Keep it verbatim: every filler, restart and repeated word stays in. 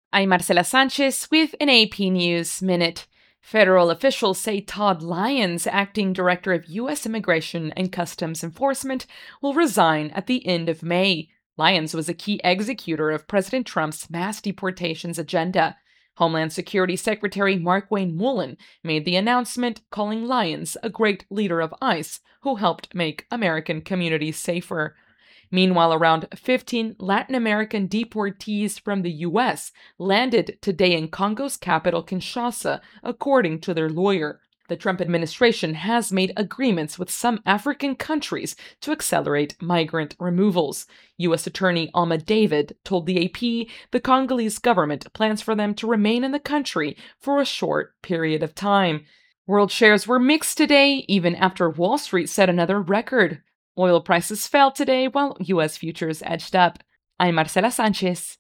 I'm Marcela Sanchez with an A P News Minute. Federal officials say Todd Lyons, acting director of U S Immigration and Customs Enforcement, will resign at the end of May. Lyons was a key executor of President Trump's mass deportations agenda. Homeland Security Secretary Markwayne Mullin made the announcement, calling Lyons a great leader of ICE who helped make American communities safer. Meanwhile, around fifteen Latin American deportees from the U S landed today in Congo's capital, Kinshasa, according to their lawyer. The Trump administration has made agreements with some African countries to accelerate migrant removals. U S Attorney Alma David told the A P the Congolese government plans for them to remain in the country for a short period of time. World shares were mixed today, even after Wall Street set another record. Oil prices fell today while U S futures edged up. I'm Marcela Sanchez.